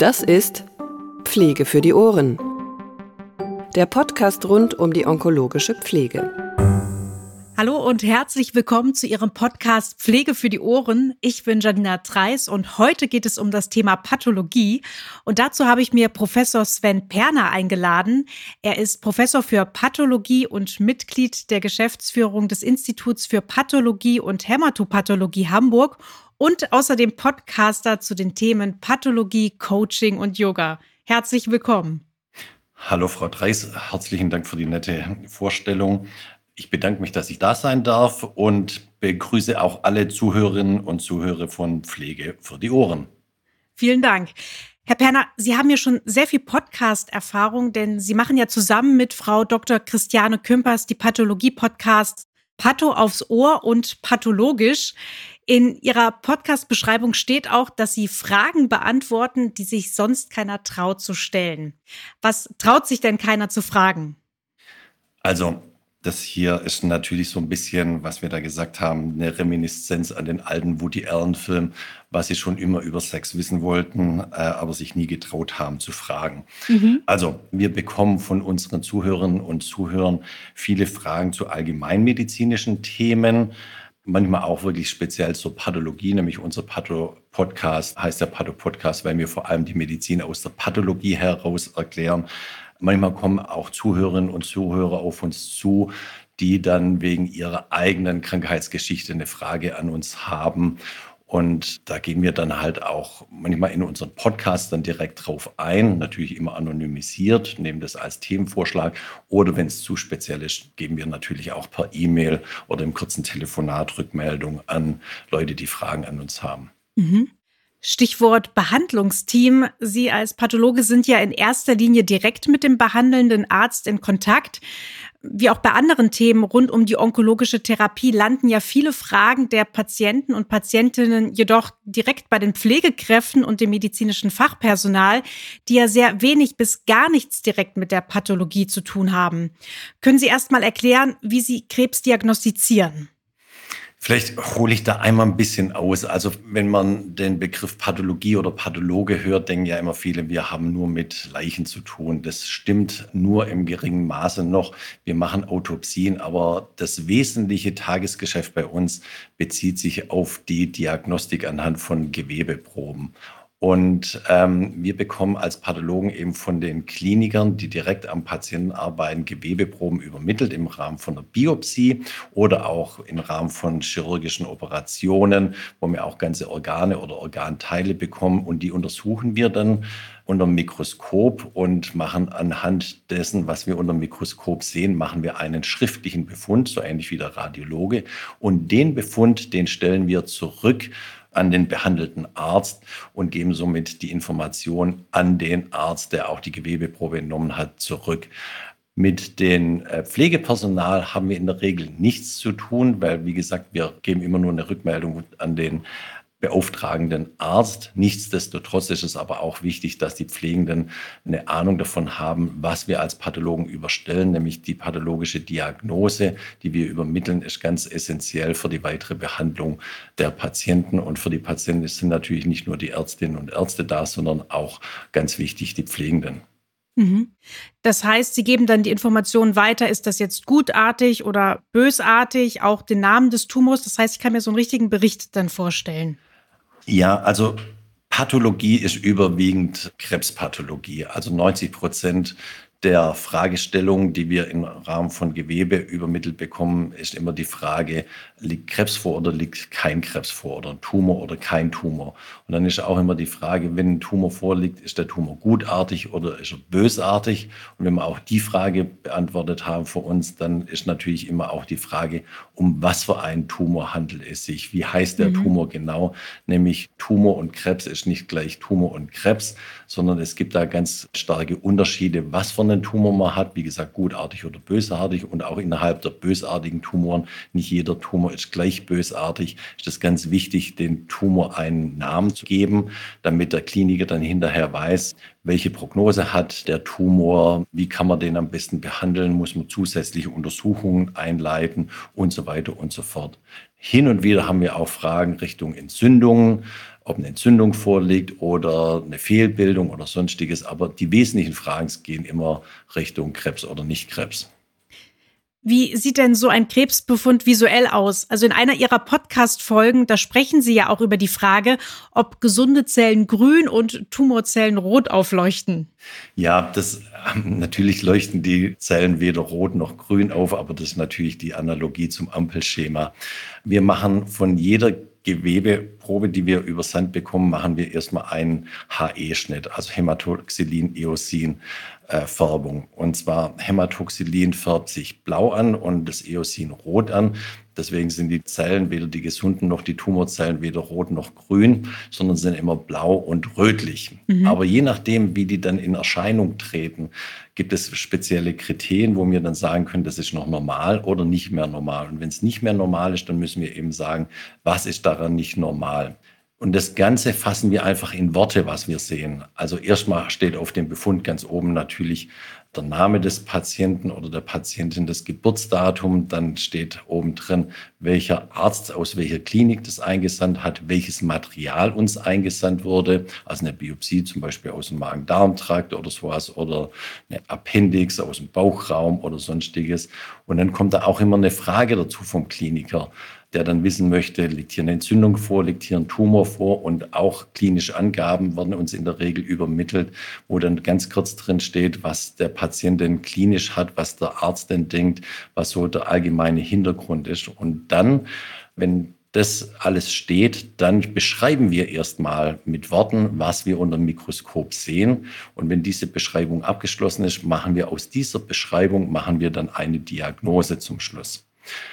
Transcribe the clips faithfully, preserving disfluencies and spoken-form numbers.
Das ist Pflege für die Ohren. Der Podcast rund um die onkologische Pflege. Hallo und herzlich willkommen zu Ihrem Podcast Pflege für die Ohren. Ich bin Janina Treis und heute geht es um das Thema Pathologie. Und dazu habe ich mir Professor Sven Perner eingeladen. Er ist Professor für Pathologie und Mitglied der Geschäftsführung des Instituts für Pathologie und Hämatopathologie Hamburg und außerdem Podcaster zu den Themen Pathologie, Coaching und Yoga. Herzlich willkommen. Hallo Frau Treis, herzlichen Dank für die nette Vorstellung. Ich bedanke mich, dass ich da sein darf und begrüße auch alle Zuhörerinnen und Zuhörer von Pflege für die Ohren. Vielen Dank. Herr Perner, Sie haben ja schon sehr viel Podcast-Erfahrung, denn Sie machen ja zusammen mit Frau Doktor Christiane Kümpers die Pathologie-Podcasts Patho aufs Ohr und Pathologisch. In Ihrer Podcast-Beschreibung steht auch, dass Sie Fragen beantworten, die sich sonst keiner traut zu stellen. Was traut sich denn keiner zu fragen? Also, das hier ist natürlich so ein bisschen, was wir da gesagt haben, eine Reminiszenz an den alten Woody Allen-Film, was sie schon immer über Sex wissen wollten, äh, aber sich nie getraut haben zu fragen. Mhm. Also wir bekommen von unseren Zuhörerinnen und Zuhörern viele Fragen zu allgemeinmedizinischen Themen, manchmal auch wirklich speziell zur Pathologie, nämlich unser Patho-Podcast heißt der Patho-Podcast, weil wir vor allem die Medizin aus der Pathologie heraus erklären. Manchmal kommen auch Zuhörerinnen und Zuhörer auf uns zu, die dann wegen ihrer eigenen Krankheitsgeschichte eine Frage an uns haben. Und da gehen wir dann halt auch manchmal in unseren Podcast dann direkt drauf ein, natürlich immer anonymisiert, nehmen das als Themenvorschlag. Oder wenn es zu speziell ist, geben wir natürlich auch per E-Mail oder im kurzen Telefonat Rückmeldung an Leute, die Fragen an uns haben. Mhm. Stichwort Behandlungsteam. Sie als Pathologe sind ja in erster Linie direkt mit dem behandelnden Arzt in Kontakt. Wie auch bei anderen Themen rund um die onkologische Therapie landen ja viele Fragen der Patienten und Patientinnen jedoch direkt bei den Pflegekräften und dem medizinischen Fachpersonal, die ja sehr wenig bis gar nichts direkt mit der Pathologie zu tun haben. Können Sie erst mal erklären, wie Sie Krebs diagnostizieren? Vielleicht hole ich da einmal ein bisschen aus. Also wenn man den Begriff Pathologie oder Pathologe hört, denken ja immer viele, wir haben nur mit Leichen zu tun. Das stimmt nur im geringen Maße noch. Wir machen Autopsien, aber das wesentliche Tagesgeschäft bei uns bezieht sich auf die Diagnostik anhand von Gewebeproben. Und ähm, wir bekommen als Pathologen eben von den Klinikern, die direkt am Patienten arbeiten, Gewebeproben übermittelt im Rahmen von der Biopsie oder auch im Rahmen von chirurgischen Operationen, wo wir auch ganze Organe oder Organteile bekommen. Und die untersuchen wir dann unter dem Mikroskop und machen anhand dessen, was wir unter dem Mikroskop sehen, machen wir einen schriftlichen Befund, so ähnlich wie der Radiologe. Und den Befund, den stellen wir zurück an den behandelten Arzt und geben somit die Information an den Arzt, der auch die Gewebeprobe entnommen hat, zurück. Mit dem Pflegepersonal haben wir in der Regel nichts zu tun, weil, wie gesagt, wir geben immer nur eine Rückmeldung an den beauftragenden Arzt. Nichtsdestotrotz ist es aber auch wichtig, dass die Pflegenden eine Ahnung davon haben, was wir als Pathologen überstellen, nämlich die pathologische Diagnose, die wir übermitteln, ist ganz essentiell für die weitere Behandlung der Patienten. Und für die Patienten sind natürlich nicht nur die Ärztinnen und Ärzte da, sondern auch ganz wichtig die Pflegenden. Das heißt, Sie geben dann die Informationen weiter, ist das jetzt gutartig oder bösartig, auch den Namen des Tumors. Das heißt, ich kann mir so einen richtigen Bericht dann vorstellen. Ja, also Pathologie ist überwiegend Krebspathologie. Also neunzig Prozent der Fragestellungen, die wir im Rahmen von Gewebe übermittelt bekommen, ist immer die Frage, liegt Krebs vor oder liegt kein Krebs vor oder ein Tumor oder kein Tumor. Und dann ist auch immer die Frage, wenn ein Tumor vorliegt, ist der Tumor gutartig oder ist er bösartig? Und wenn wir auch die Frage beantwortet haben für uns, dann ist natürlich immer auch die Frage, um was für einen Tumor handelt es sich? Wie heißt der mhm. Tumor genau? Nämlich Tumor und Krebs ist nicht gleich Tumor und Krebs, sondern es gibt da ganz starke Unterschiede, was für einen Tumor man hat. Wie gesagt, gutartig oder bösartig. Und auch innerhalb der bösartigen Tumoren, nicht jeder Tumor ist gleich bösartig, ist es ganz wichtig, den Tumor einen Namen zu geben, damit der Kliniker dann hinterher weiß, welche Prognose hat der Tumor, wie kann man den am besten behandeln, muss man zusätzliche Untersuchungen einleiten und so weiter und so fort. Hin und wieder haben wir auch Fragen Richtung Entzündungen. ob eine Entzündung vorliegt oder eine Fehlbildung oder sonstiges. Aber die wesentlichen Fragen gehen immer Richtung Krebs oder nicht Krebs. Wie sieht denn so ein Krebsbefund visuell aus? Also in einer Ihrer Podcast-Folgen, da sprechen Sie ja auch über die Frage, ob gesunde Zellen grün und Tumorzellen rot aufleuchten. Ja, das natürlich leuchten die Zellen weder rot noch grün auf, aber das ist natürlich die Analogie zum Ampelschema. Wir machen von jeder Gewebeprobe, die wir über Sand bekommen, machen wir erstmal einen H E-Schnitt, also Hämatoxylin-Eosin-Färbung. Und zwar Hämatoxylin färbt sich blau an und das Eosin rot an. Deswegen sind die Zellen, weder die gesunden noch die Tumorzellen, weder rot noch grün, sondern sind immer blau und rötlich. Mhm. Aber je nachdem, wie die dann in Erscheinung treten, gibt es spezielle Kriterien, wo wir dann sagen können, das ist noch normal oder nicht mehr normal. Und wenn es nicht mehr normal ist, dann müssen wir eben sagen, was ist daran nicht normal? Und das Ganze fassen wir einfach in Worte, was wir sehen. Also erstmal steht auf dem Befund ganz oben natürlich der Name des Patienten oder der Patientin, das Geburtsdatum. Dann steht oben drin, welcher Arzt aus welcher Klinik das eingesandt hat, welches Material uns eingesandt wurde. Also eine Biopsie zum Beispiel aus dem Magen-Darm-Trakt oder sowas oder eine Appendix aus dem Bauchraum oder sonstiges. Und dann kommt da auch immer eine Frage dazu vom Kliniker, der dann wissen möchte, liegt hier eine Entzündung vor, liegt hier ein Tumor vor, und auch klinische Angaben werden uns in der Regel übermittelt, wo dann ganz kurz drin steht, was der Patient denn klinisch hat, was der Arzt denn denkt, was so der allgemeine Hintergrund ist. Und dann, wenn das alles steht, dann beschreiben wir erstmal mit Worten, was wir unter dem Mikroskop sehen. Und wenn diese Beschreibung abgeschlossen ist, machen wir aus dieser Beschreibung, machen wir dann eine Diagnose zum Schluss.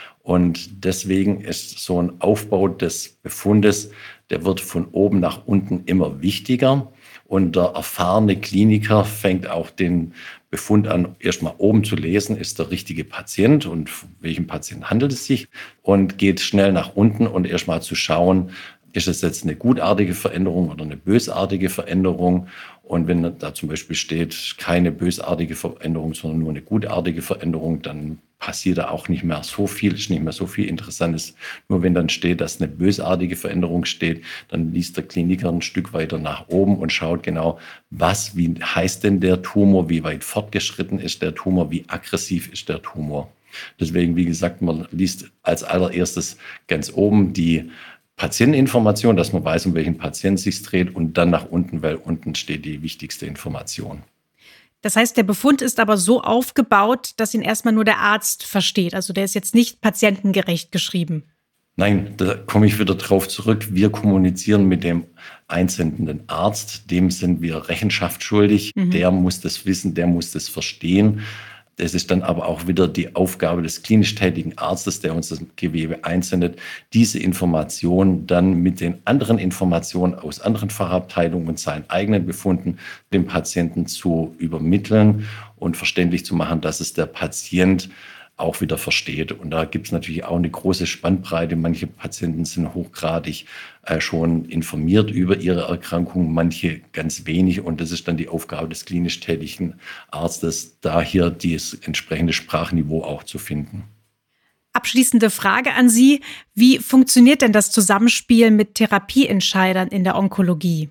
Und deswegen ist so ein Aufbau des Befundes, der wird von oben nach unten immer wichtiger. Und der erfahrene Kliniker fängt auch den Befund an, erstmal oben zu lesen, ist der richtige Patient und um welchen Patienten handelt es sich, und geht schnell nach unten und erstmal zu schauen, ist es jetzt eine gutartige Veränderung oder eine bösartige Veränderung? Und wenn da zum Beispiel steht, keine bösartige Veränderung, sondern nur eine gutartige Veränderung, dann passiert da auch nicht mehr so viel, ist nicht mehr so viel Interessantes. Nur wenn dann steht, dass eine bösartige Veränderung steht, dann liest der Kliniker ein Stück weiter nach oben und schaut genau, was, wie heißt denn der Tumor, wie weit fortgeschritten ist der Tumor, wie aggressiv ist der Tumor. Deswegen, wie gesagt, man liest als allererstes ganz oben die Patienteninformation, dass man weiß, um welchen Patienten es sich dreht, und dann nach unten, weil unten steht die wichtigste Information. Das heißt, der Befund ist aber so aufgebaut, dass ihn erstmal nur der Arzt versteht. Also der ist jetzt nicht patientengerecht geschrieben. Nein, da komme ich wieder drauf zurück. Wir kommunizieren mit dem einsendenden Arzt. Dem sind wir Rechenschaft schuldig. Mhm. Der muss das wissen, der muss das verstehen. Es ist dann aber auch wieder die Aufgabe des klinisch tätigen Arztes, der uns das Gewebe einsendet, diese Informationen dann mit den anderen Informationen aus anderen Fachabteilungen und seinen eigenen Befunden dem Patienten zu übermitteln und verständlich zu machen, dass es der Patient auch wieder versteht. Und da gibt es natürlich auch eine große Spannbreite. Manche Patienten sind hochgradig äh, schon informiert über ihre Erkrankung, manche ganz wenig. Und das ist dann die Aufgabe des klinisch tätigen Arztes, da hier das entsprechende Sprachniveau auch zu finden. Abschließende Frage an Sie. Wie funktioniert denn das Zusammenspiel mit Therapieentscheidern in der Onkologie?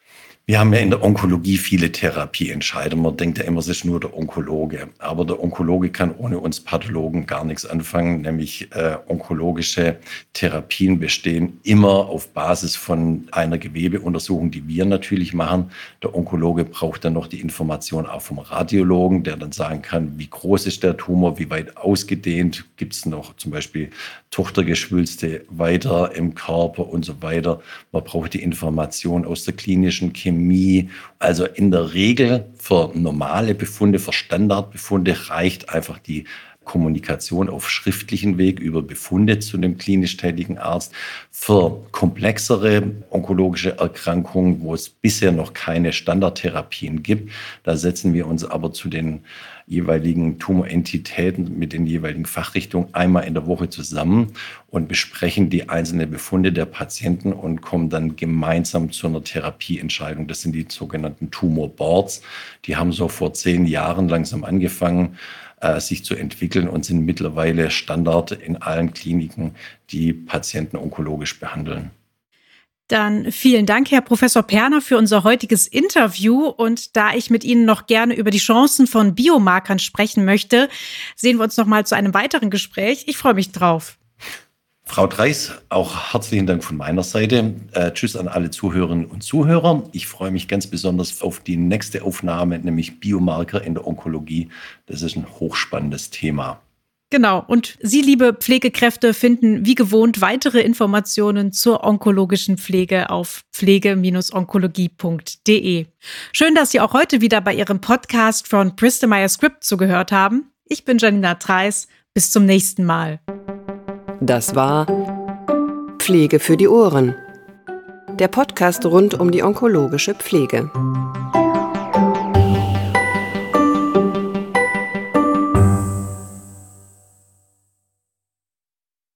Wir haben ja in der Onkologie viele Therapieentscheider. Man denkt ja immer, es ist nur der Onkologe. Aber der Onkologe kann ohne uns Pathologen gar nichts anfangen. Nämlich äh, onkologische Therapien bestehen immer auf Basis von einer Gewebeuntersuchung, die wir natürlich machen. Der Onkologe braucht dann noch die Information auch vom Radiologen, der dann sagen kann, wie groß ist der Tumor, wie weit ausgedehnt, gibt es noch zum Beispiel Tochtergeschwülste weiter im Körper und so weiter. Man braucht die Information aus der klinischen Chemie. Also in der Regel für normale Befunde, für Standardbefunde reicht einfach die Kommunikation auf schriftlichen Weg über Befunde zu dem klinisch tätigen Arzt. Für komplexere onkologische Erkrankungen, wo es bisher noch keine Standardtherapien gibt, da setzen wir uns aber zu den jeweiligen Tumorentitäten mit den jeweiligen Fachrichtungen einmal in der Woche zusammen und besprechen die einzelnen Befunde der Patienten und kommen dann gemeinsam zu einer Therapieentscheidung. Das sind die sogenannten Tumorboards. Die haben so vor zehn Jahren langsam angefangen, äh, sich zu entwickeln und sind mittlerweile Standard in allen Kliniken, die Patienten onkologisch behandeln. Dann vielen Dank, Herr Professor Perner, für unser heutiges Interview. Und da ich mit Ihnen noch gerne über die Chancen von Biomarkern sprechen möchte, sehen wir uns noch mal zu einem weiteren Gespräch. Ich freue mich drauf. Frau Dreis, auch herzlichen Dank von meiner Seite. Äh, tschüss an alle Zuhörerinnen und Zuhörer. Ich freue mich ganz besonders auf die nächste Aufnahme, nämlich Biomarker in der Onkologie. Das ist ein hochspannendes Thema. Genau. Und Sie, liebe Pflegekräfte, finden wie gewohnt weitere Informationen zur onkologischen Pflege auf pflege Bindestrich onkologie punkt de. Schön, dass Sie auch heute wieder bei Ihrem Podcast von Bristol Myers Squibb zugehört haben. Ich bin Janina Dreis. Bis zum nächsten Mal. Das war Pflege für die Ohren. Der Podcast rund um die onkologische Pflege.